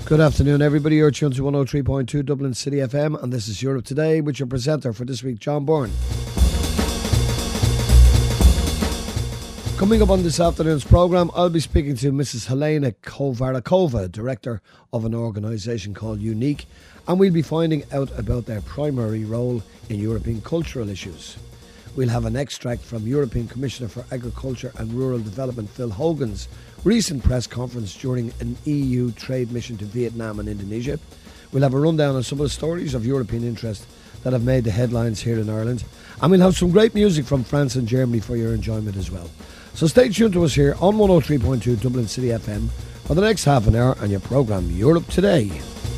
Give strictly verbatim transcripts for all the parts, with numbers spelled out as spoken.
Good afternoon, everybody. You're tuned to one oh three point two Dublin City F M, and this is Europe Today with your presenter for this week, John Byrne. Coming up on this afternoon's programme, I'll be speaking to Missus Helena Kovarakova, director of an organisation called Unique, and we'll be finding out about their primary role in European cultural issues. We'll have an extract from European Commissioner for Agriculture and Rural Development Phil Hogan's recent press conference during an E U trade mission to Vietnam and Indonesia. We'll have a rundown on some of the stories of European interest that have made the headlines here in Ireland. And we'll have some great music from France and Germany for your enjoyment as well. So stay tuned to us here on one oh three point two Dublin City F M for the next half an hour on your programme Europe Today.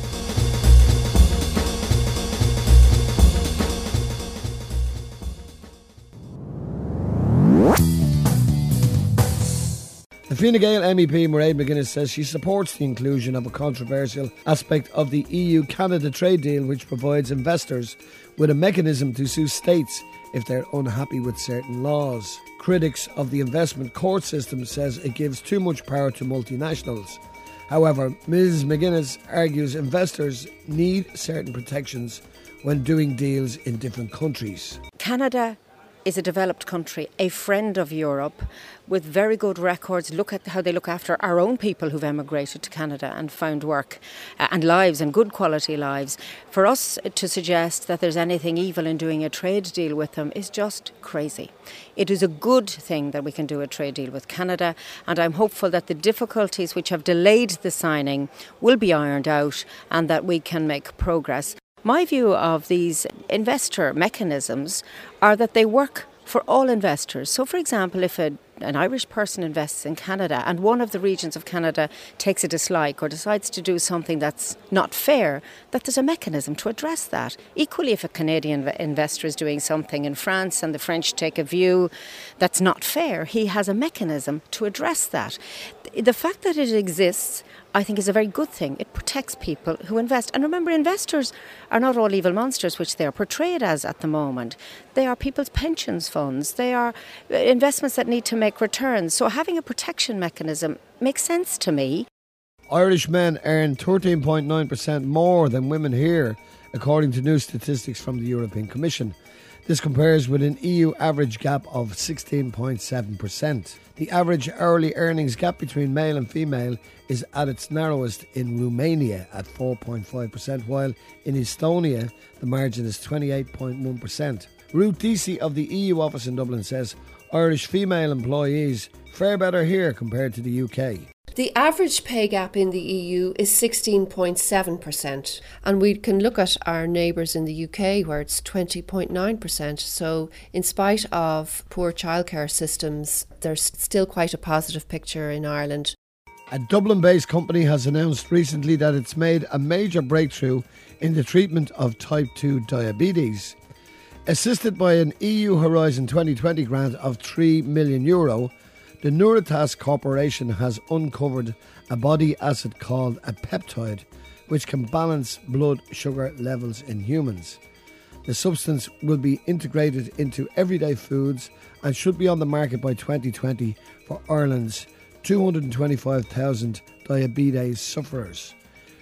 The Fine Gael M E P Mairead McGuinness says she supports the inclusion of a controversial aspect of the E U-Canada trade deal which provides investors with a mechanism to sue states if they're unhappy with certain laws. Critics of the investment court system says it gives too much power to multinationals. However, Miz McGuinness argues investors need certain protections when doing deals in different countries. Canada is a developed country, a friend of Europe, with very good records. Look at how they look after our own people who've emigrated to Canada and found work uh, and lives and good quality lives. For us to suggest that there's anything evil in doing a trade deal with them is just crazy. It is a good thing that we can do a trade deal with Canada, and I'm hopeful that the difficulties which have delayed the signing will be ironed out and that we can make progress. My view of these investor mechanisms are that they work for all investors. So, for example, if a, an Irish person invests in Canada and one of the regions of Canada takes a dislike or decides to do something that's not fair, that there's a mechanism to address that. Equally, if a Canadian investor is doing something in France and the French take a view that's not fair, he has a mechanism to address that. The fact that it exists, I think, is a very good thing. It protects people who invest. And remember, investors are not all evil monsters, which they are portrayed as at the moment. They are people's pensions funds. They are investments that need to make returns. So having a protection mechanism makes sense to me. Irish men earn thirteen point nine percent more than women here, according to new statistics from the European Commission. This compares with an E U average gap of sixteen point seven percent. The average hourly earnings gap between male and female is at its narrowest in Romania at four point five percent, while in Estonia the margin is twenty-eight point one percent. Ruth Deasy of the E U office in Dublin says Irish female employees fare better here compared to the U K. The average pay gap in the E U is sixteen point seven percent, and we can look at our neighbours in the U K where it's twenty point nine percent. So in spite of poor childcare systems, there's still quite a positive picture in Ireland. A Dublin-based company has announced recently that it's made a major breakthrough in the treatment of type two diabetes. Assisted by an E U Horizon twenty twenty grant of three million euro, the Nouritas Corporation has uncovered a body acid called a peptide, which can balance blood sugar levels in humans. The substance will be integrated into everyday foods and should be on the market by twenty twenty for Ireland's two hundred twenty-five thousand diabetes sufferers.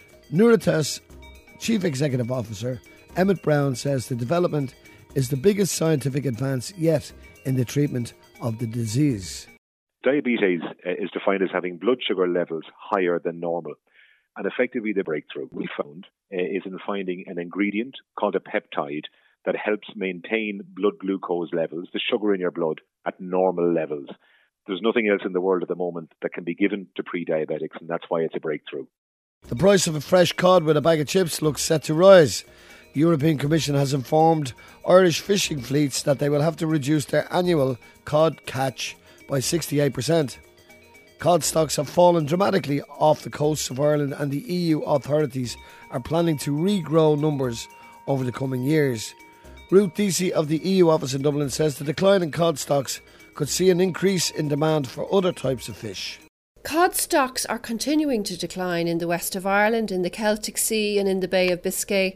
Nouritas Chief Executive Officer Emmett Brown says the development is the biggest scientific advance yet in the treatment of the disease. Diabetes uh, is defined as having blood sugar levels higher than normal. And effectively the breakthrough we found uh, is in finding an ingredient called a peptide that helps maintain blood glucose levels, the sugar in your blood, at normal levels. There's nothing else in the world at the moment that can be given to pre-diabetics, and that's why it's a breakthrough. The price of a fresh cod with a bag of chips looks set to rise. The European Commission has informed Irish fishing fleets that they will have to reduce their annual cod catch by sixty-eight percent. Cod stocks have fallen dramatically off the coasts of Ireland, and the E U authorities are planning to regrow numbers over the coming years. Ruth Deasy of the E U office in Dublin says the decline in cod stocks could see an increase in demand for other types of fish. Cod stocks are continuing to decline in the west of Ireland, in the Celtic Sea and in the Bay of Biscay.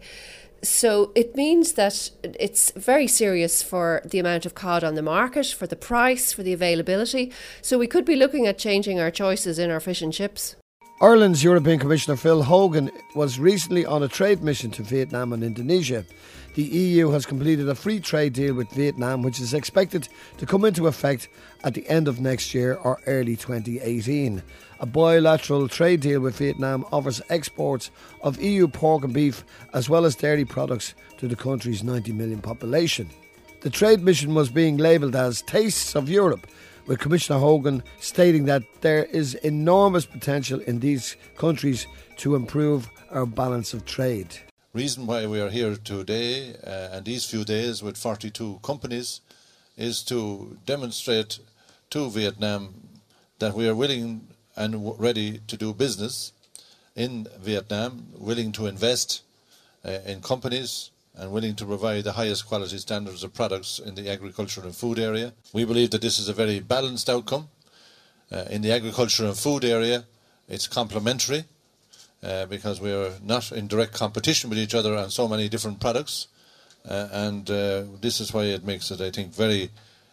So it means that it's very serious for the amount of cod on the market, for the price, for the availability. So we could be looking at changing our choices in our fish and chips. Ireland's European Commissioner Phil Hogan was recently on a trade mission to Vietnam and Indonesia. The E U has completed a free trade deal with Vietnam, which is expected to come into effect at the end of next year or early twenty eighteen. A bilateral trade deal with Vietnam offers exports of E U pork and beef as well as dairy products to the country's ninety million population. The trade mission was being labelled as Tastes of Europe, with Commissioner Hogan stating that there is enormous potential in these countries to improve our balance of trade. Reason why we are here today uh, and these few days with forty-two companies is to demonstrate to Vietnam that we are willing and w- ready to do business in Vietnam, willing to invest uh, in companies and willing to provide the highest quality standards of products in the agriculture and food area. We believe that this is a very balanced outcome. Uh, in the agriculture and food area, it's complementary uh, because we are not in direct competition with each other on so many different products. Uh, and uh, this is why it makes it, I think, very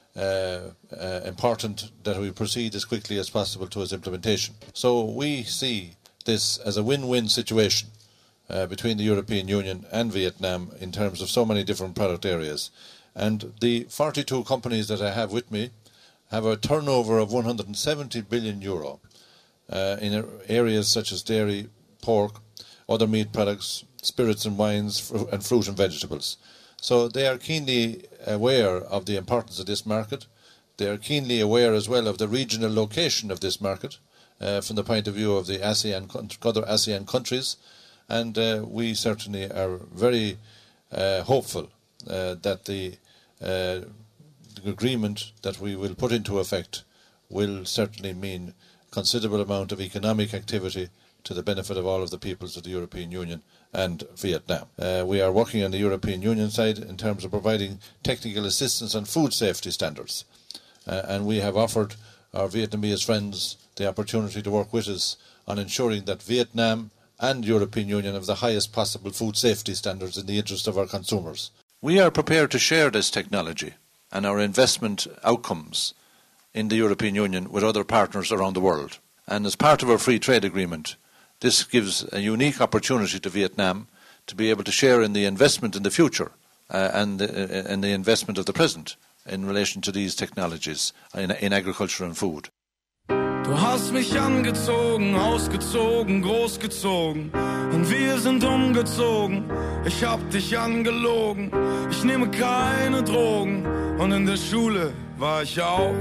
uh, uh, important that we proceed as quickly as possible to its implementation. So we see this as a win-win situation Uh, between the European Union and Vietnam in terms of so many different product areas. And the forty-two companies that I have with me have a turnover of one hundred seventy billion euro uh, in areas such as dairy, pork, other meat products, spirits and wines, fr- and fruit and vegetables. So they are keenly aware of the importance of this market. They are keenly aware as well of the regional location of this market uh, from the point of view of the ASEAN, other ASEAN countries. And uh, we certainly are very uh, hopeful uh, that the, uh, the agreement that we will put into effect will certainly mean considerable amount of economic activity to the benefit of all of the peoples of the European Union and Vietnam. Uh, we are working on the European Union side in terms of providing technical assistance on food safety standards. Uh, and we have offered our Vietnamese friends the opportunity to work with us on ensuring that Vietnam and European Union have the highest possible food safety standards in the interest of our consumers. We are prepared to share this technology and our investment outcomes in the European Union with other partners around the world. And as part of our free trade agreement, this gives a unique opportunity to Vietnam to be able to share in the investment in the future uh, and, the, uh, and the investment of the present in relation to these technologies in, in agriculture and food. Du hast mich angezogen, ausgezogen, großgezogen und wir sind umgezogen. Ich hab dich angelogen, ich nehme keine Drogen und in der Schule war ich auch.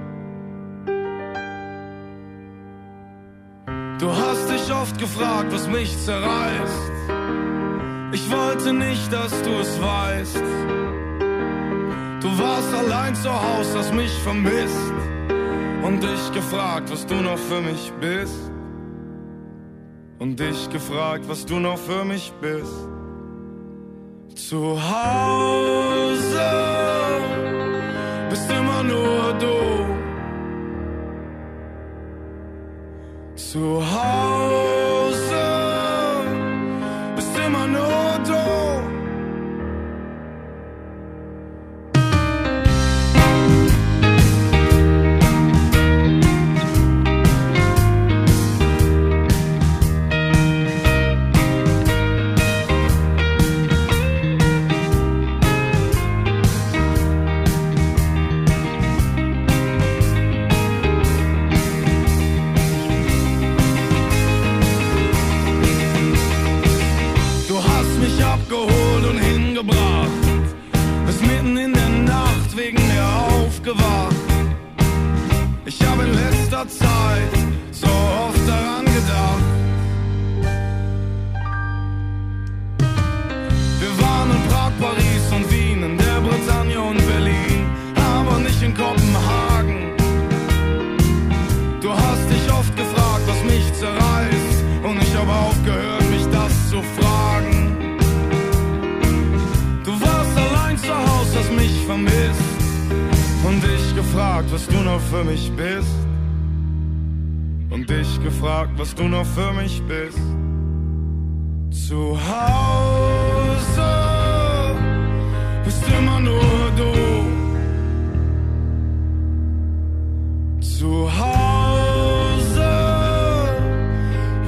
Du hast dich oft gefragt, was mich zerreißt. Ich wollte nicht, dass du es weißt. Du warst allein zu Haus, hast mich vermisst. Und dich gefragt, was du noch für mich bist. Und dich gefragt, was du noch für mich bist. Zu Hause bist immer nur du. Zu Hause bist immer nur du. Ich habe in letzter Zeit so oft daran gedacht. Wir waren in Prag, Paris und Wien, in der Bretagne und Berlin, aber nicht in Kopenhagen. Du hast dich oft gefragt, was mich zerreißt, und ich habe aufgehört, mich das zu fragen. Du warst allein zu Hause, hast mich vermisst. Und dich gefragt, was du noch für mich bist. Und dich gefragt, was du noch für mich bist. Zu Hause bist immer nur du. Zu Hause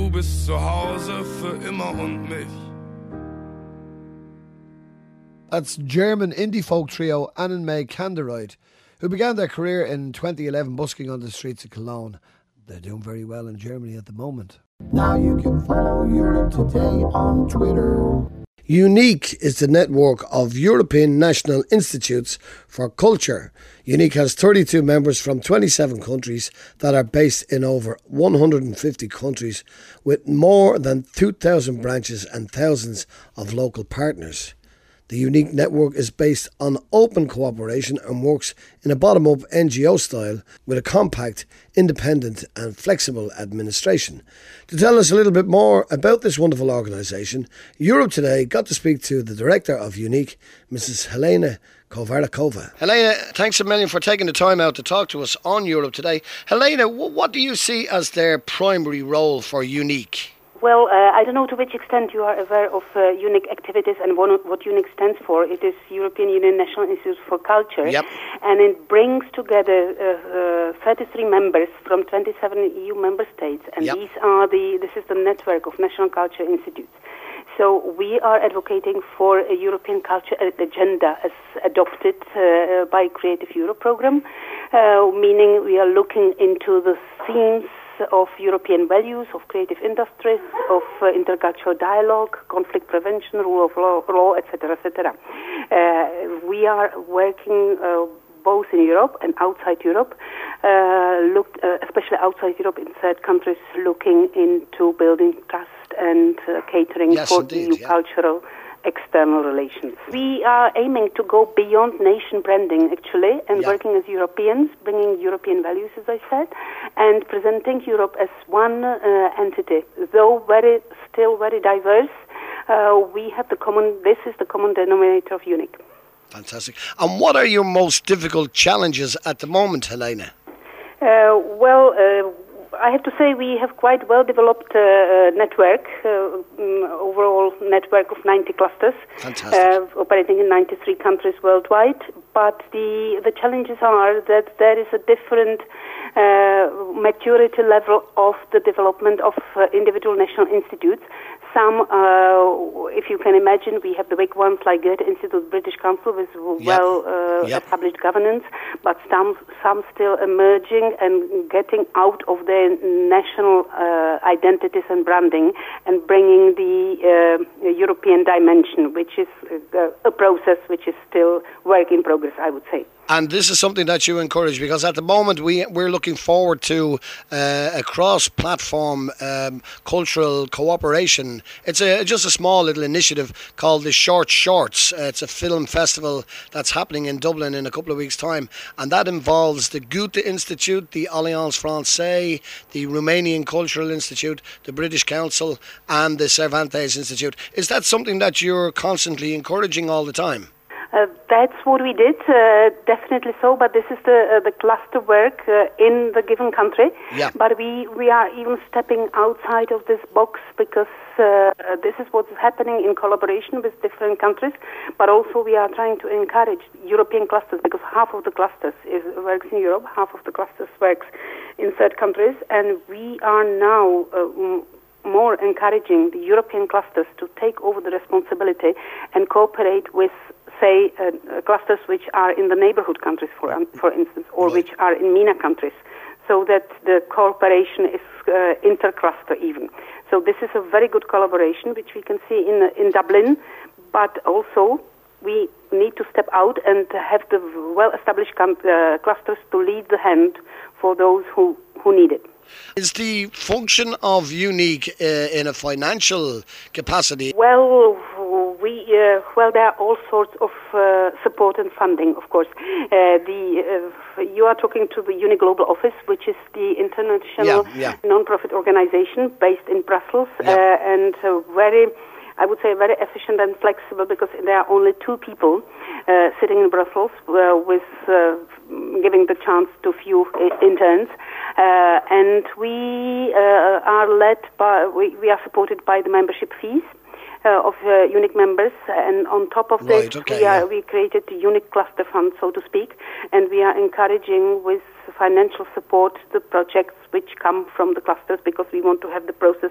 du bist zu Hause für immer und mich. That's German indie folk trio Annenmay Kandereit, who began their career in twenty eleven busking on the streets of Cologne. They're doing very well in Germany at the moment. Now you can follow Europe Today on Twitter. UNIQ is the network of European National Institutes for Culture. UNIQ has thirty-two members from twenty-seven countries that are based in over one hundred fifty countries, with more than two thousand branches and thousands of local partners. The UNIQ network is based on open cooperation and works in a bottom-up N G O style with a compact, independent and flexible administration. To tell us a little bit more about this wonderful organisation, Europe Today got to speak to the director of UNIQ, Missus Helena Kovarakova. Helena, thanks a million for taking the time out to talk to us on Europe Today. Helena, what do you see as their primary role for UNIQ? Well, uh, I don't know to which extent you are aware of uh, UNIQ activities and what, what UNIQ stands for. It is European Union National Institute for Culture, yep. and it brings together uh, uh, thirty-three members from twenty-seven E U member states, and yep. these are the this is the network of national culture institutes. So we are advocating for a European culture agenda as adopted uh, by Creative Europe program, uh, meaning we are looking into the themes of European values, of creative industries, of uh, intercultural dialogue, conflict prevention, rule of law, law et cetera, et cetera. Uh, we are working uh, both in Europe and outside Europe, uh, looked, uh, especially outside Europe in third countries, looking into building trust and uh, catering yes, for indeed, E U yeah. cultural external relations. We are aiming to go beyond nation branding, actually, and yeah. working as Europeans, bringing European values, as I said, and presenting Europe as one uh, entity. Though very, still very diverse, uh, we have the common, this is the common denominator of UNIQ. Fantastic. And what are your most difficult challenges at the moment, Helena? Uh, well, uh, I have to say we have quite well-developed uh, network, uh, um, overall network of ninety clusters, uh, operating in ninety-three countries worldwide. But the the challenges are that there is a different uh, maturity level of the development of uh, individual national institutes. Some, uh, if you can imagine, we have the big ones like Goethe Institute, British Council with well uh, yep. established governance, but some some still emerging and getting out of their national uh, identities and branding and bringing the uh, European dimension, which is uh, a process which is still work in progress, I would say. And this is something that you encourage, because at the moment we, we're looking forward to uh, a cross-platform um, cultural cooperation. It's a, just a small little initiative called the Short Shorts. Uh, it's a film festival that's happening in Dublin in a couple of weeks' time. And that involves the Goethe Institute, the Alliance Française, the Romanian Cultural Institute, the British Council and the Cervantes Institute. Is that something that you're constantly encouraging all the time? Uh, that's what we did, uh, definitely so, but this is the uh, the cluster work uh, in the given country. Yeah. But we, we are even stepping outside of this box because uh, this is what's happening in collaboration with different countries, but also we are trying to encourage European clusters, because half of the clusters is, works in Europe, half of the clusters works in third countries, and we are now uh, more encouraging the European clusters to take over the responsibility and cooperate with, say, uh, uh, clusters which are in the neighborhood countries, for um, for instance, or right. which are in MENA countries, so that the cooperation is uh, inter-cluster even. So this is a very good collaboration, which we can see in in Dublin, but also we need to step out and have the well-established com- uh, clusters to lead the hand for those who, who need it. Is the function of UNIQ uh, in a financial capacity? Well, we uh, well there are all sorts of uh, support and funding, of course. Uh, the uh, you are talking to the UNIQ Global Office, which is the international yeah, yeah. non-profit organization based in Brussels, yeah. uh, and uh, very, I would say, very efficient and flexible, because there are only two people uh, sitting in Brussels uh, with uh, giving the chance to few uh, interns. Uh, and we uh, are led by, we, we are supported by the membership fees uh, of uh, UNIQ members, and on top of right, this, okay, we, are, yeah. we created the UNIQ Cluster Fund, so to speak, and we are encouraging with financial support the projects which come from the clusters, because we want to have the process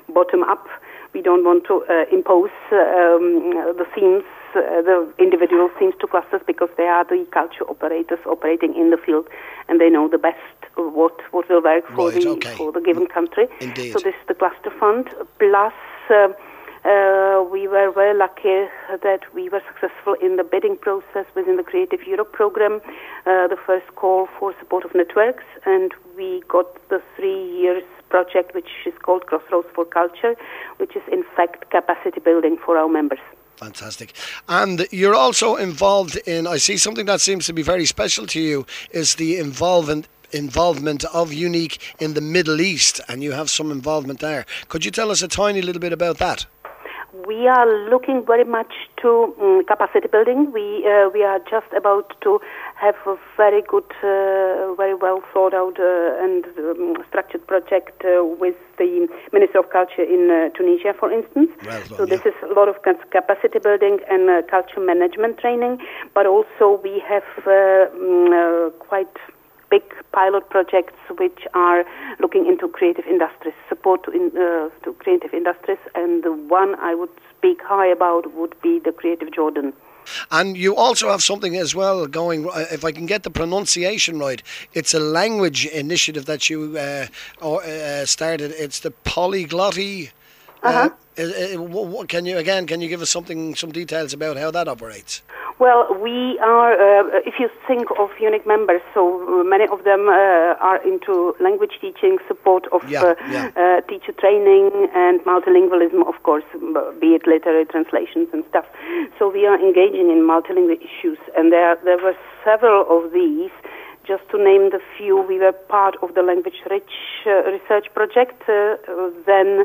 bottom up. We don't want to uh, impose um, the themes, uh, the individual themes to clusters, because they are the culture operators operating in the field, and they know the best what what will work for Right, the okay. for the given country. Indeed. So this is the cluster fund. Plus, uh, uh, we were very lucky that we were successful in the bidding process within the Creative Europe program, uh, the first call for support of networks, and we got the three years project which is called Crossroads for Culture, which is in fact capacity building for our members. Fantastic. And you're also involved in, I see something that seems to be very special to you, is the involvement involvement of Unique in the Middle East, and you have some involvement there. Could you tell us a tiny little bit about that? We are looking very much to um, capacity building. We uh, we are just about to have a very good, uh, very well thought out uh, and um, structured project uh, with the Minister of Culture in uh, Tunisia, for instance. Well done, so this yeah. is a lot of capacity building and uh, culture management training, but also we have uh, um, uh, quite big pilot projects which are looking into creative industries, support to, in, uh, to creative industries, and the one I would speak high about would be the Creative Jordan. And you also have something as well going, if I can get the pronunciation right, it's a language initiative that you uh, or, uh, started. It's the Polyglotti. Uh-huh. Uh, uh, what, can you, again, can you give us something, some details about how that operates? Well, we are, uh, if you think of Unique members, so many of them uh, are into language teaching, support of Yeah, uh, yeah. Uh, teacher training and multilingualism, of course, be it literary translations and stuff. So we are engaging in multilingual issues, and there, there were several of these. Just to name the few, we were part of the Language Rich uh, research project. Uh, then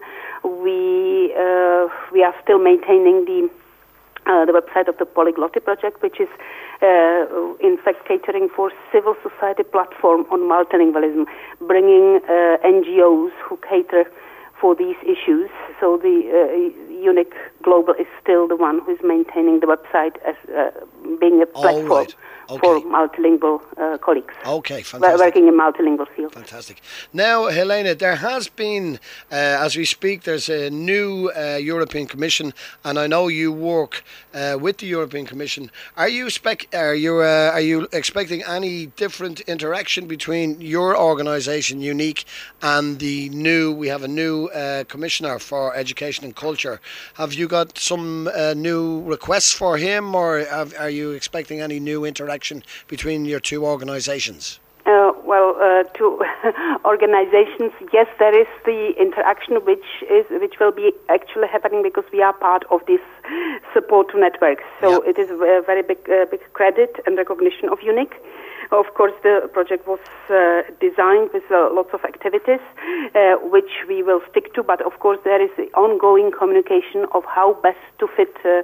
we uh, we are still maintaining the Uh, the website of the Polyglotti project, which is uh, in fact catering for civil society platform on multilingualism, bringing uh, N G Os who cater for these issues. So the uh, Unique Global is still the one who is maintaining the website as uh, being a platform right. Okay. for multilingual uh, colleagues. Okay, fantastic. Working in multilingual field. Fantastic. Now, Helena, there has been, uh, as we speak, there's a new uh, European Commission, and I know you work uh, with the European Commission. Are you spec- Are you uh, are you expecting any different interaction between your organisation, Unique, and the new? We have a new uh, commissioner for education and culture. Have you got some uh, new requests for him, or have, are you expecting any new interaction between your two organisations? Uh, well, uh, to organizations, yes, there is the interaction which is which will be actually happening because we are part of this support to networks. So Yeah. it is a very big, uh, big credit and recognition of Unique. Of course, the project was uh, designed with uh, lots of activities, uh, which we will stick to. But of course, there is the ongoing communication of how best to fit uh,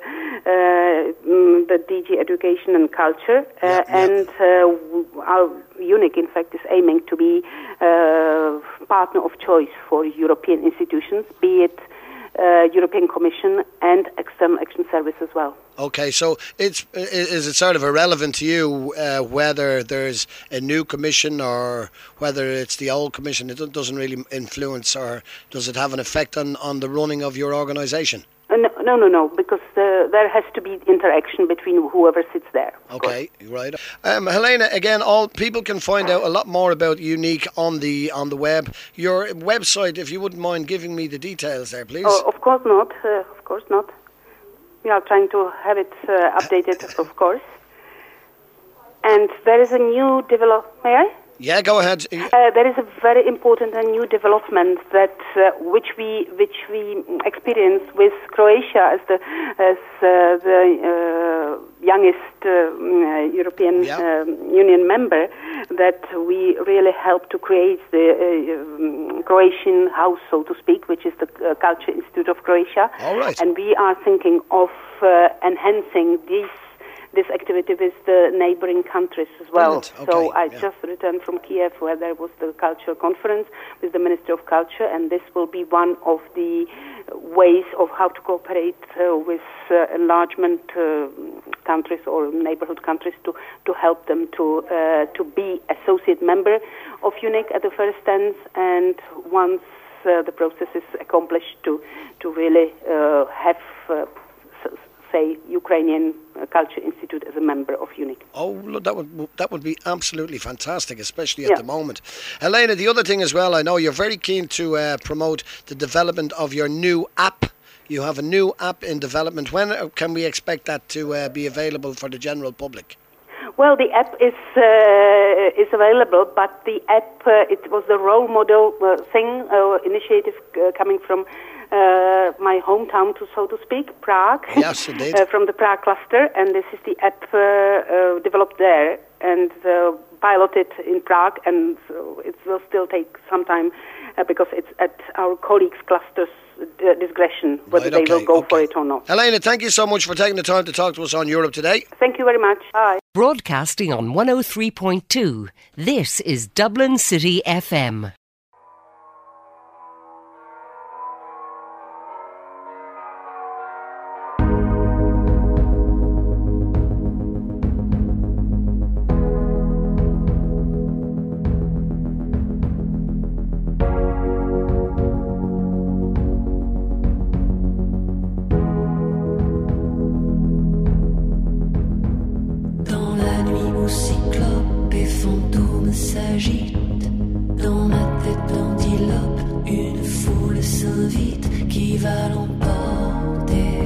uh, mm, the D G Education and Culture, uh, Yeah, yeah. and uh, our Unique, in fact, is aiming to be uh, partner of choice for European institutions, be it uh, European Commission and External Action Service as well. Okay, so it's is it sort of irrelevant to you uh, whether there's a new commission or whether it's the old commission? It doesn't really influence, or does it have an effect on, on the running of your organisation? Uh, no, no, no, no, because uh, there has to be interaction between whoever sits there. Okay, right. Um, Helena, again, all people can find out a lot more about Unique on the on the web. Your website, if you wouldn't mind giving me the details there, please. Oh, of course not. Uh, of course not. We are trying to have it uh, updated, of course. And there is a new develop. May I? Yeah, go ahead. Uh, there is a very important and new development that uh, which we which we experience with Croatia as the as uh, the uh, youngest uh, European Yeah. um, Union member, that we really help to create the uh, um, Croatian house, so to speak, which is the uh, Culture Institute of Croatia. All right. And we are thinking of uh, enhancing these. This activity with the neighboring countries as well. Brilliant. Okay, So I yeah. just returned from Kiev, where there was the cultural conference with the Ministry of Culture, and this will be one of the ways of how to cooperate uh, with uh, enlargement uh, countries or neighborhood countries to, to help them to uh, to be associate member of Unique at the first stance, and once uh, the process is accomplished to to really uh, have, uh, s- say, Ukrainian Culture Institute as a member of UNIC. Oh, look, that would that would be absolutely fantastic, especially at Yeah. the moment. Helena, the other thing as well, I know you're very keen to uh, promote the development of your new app. You have a new app in development. When uh, can we expect that to uh, be available for the general public? Well, the app is uh, is available, but the app uh, it was the role model uh, thing uh, initiative uh, coming from uh, my hometown, to so to speak, Prague. Yes, indeed. uh, from the Prague cluster, and this is the app uh, uh, developed there and uh, piloted in Prague, and so it will still take some time uh, because it's at our colleagues' clusters' uh, discretion whether Right, they okay, will go okay. for it or not. Helena, thank you so much for taking the time to talk to us on Europe Today. Thank you very much. Bye. Broadcasting on one oh three point two. This is Dublin City F M. Dans la nuit où cyclopes et fantômes s'agitent, dans ma tête antilope, une foule s'invite qui va l'emporter.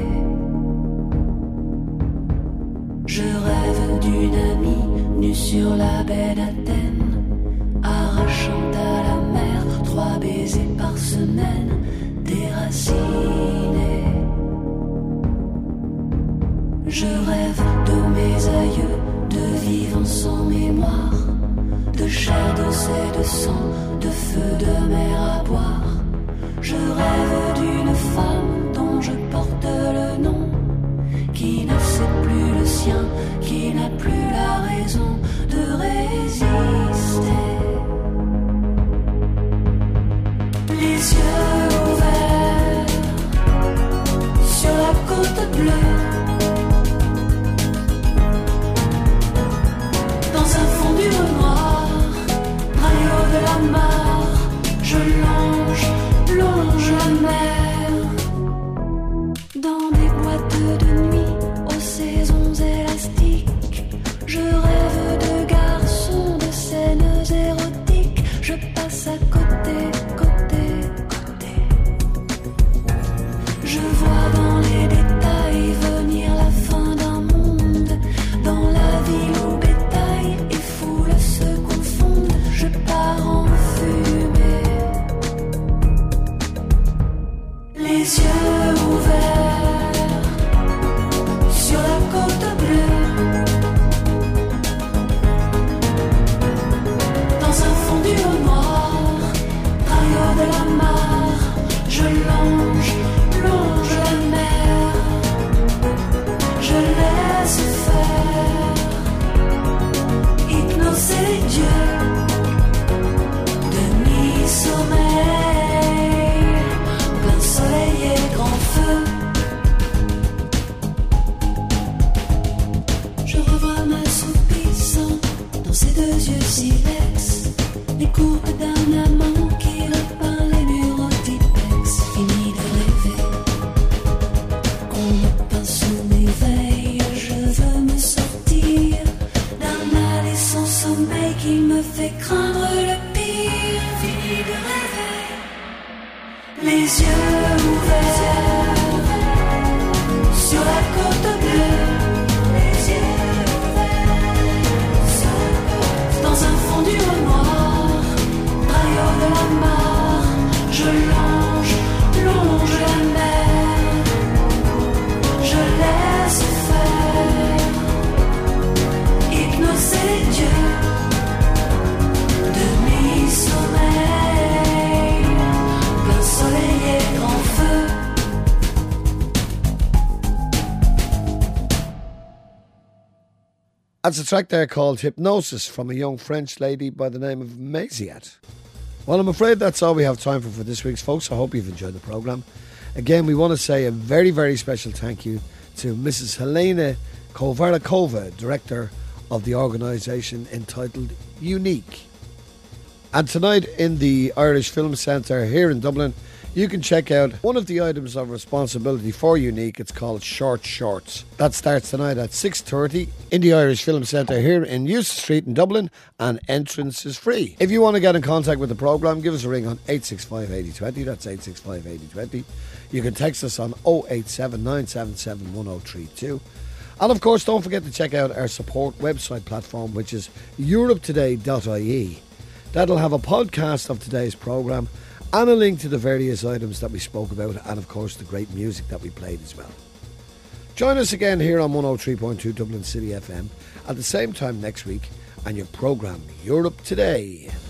Je rêve d'une amie nue sur la baie d'Athènes, arrachant à la mer trois baisers par semaine, déracinée. Je rêve de mes aïeux, de vivants sans mémoire, de chair, d'os et de sang, de feu, de mer à boire. Je rêve d'une femme dont je porte le nom, qui ne sait plus le sien, qui n'a plus la raison de résister. Les yeux ouverts sur la côte bleue, dans un fond du noir, rayon de la mare, je longe, longe la mer. Dans des boîtes de nuit aux saisons élastiques, je rêve de garçons, de scènes érotiques. Je passe à côté, côté, côté. Je vois dans les détails venir la fin d'un monde, dans la ville où bétail et foule se confondent. Je pars en fumée, les yeux ouverts sur la côte bleue, dans un fondu au noir, rayon de la mare, je longe, longe la mer, je laisse faire, hypnoser les dieux, demi-sommeil, plein soleil et grand feu. Je revois m'assoupissant dans ses deux yeux silex, les courbes d'un amant qui repeint les murs au Tipex. Fini de rêver, qu'on me peint sous mes veilles. Je veux me sortir d'un aller sans sommeil qui me fait craindre le pire. Fini de rêver, les yeux ouverts sur la côte bleue, les yeux ouverts sur la côte, dans un fondu au noir, rayon de la mare, je longe, longe la mer, je laisse faire, hypnoser les dieux, demi-sommeil, plein soleil et grand feu. That's a track there called Hypnosis from a young French lady by the name of Maziat. Well, I'm afraid that's all we have time for for this week's, folks. I hope you've enjoyed the programme. Again, we want to say a very, very special thank you to Missus Helena Kovarakova, Director of the organisation entitled UNIC. And tonight in the Irish Film Centre here in Dublin, you can check out one of the items of responsibility for Unique. It's called Short Shorts. That starts tonight at six thirty in the Irish Film Centre here in Euston Street in Dublin, and entrance is free. If you want to get in contact with the programme, give us a ring on eight six five, eight zero two zero. That's eight six five, eight zero two zero. You can text us on oh eight seven, nine seven seven, one oh three two. And of course, don't forget to check out our support website platform, which is europe today dot I E. That'll have a podcast of today's programme and a link to the various items that we spoke about, and of course the great music that we played as well. Join us again here on one oh three point two Dublin City F M at the same time next week, and your programme Europe Today.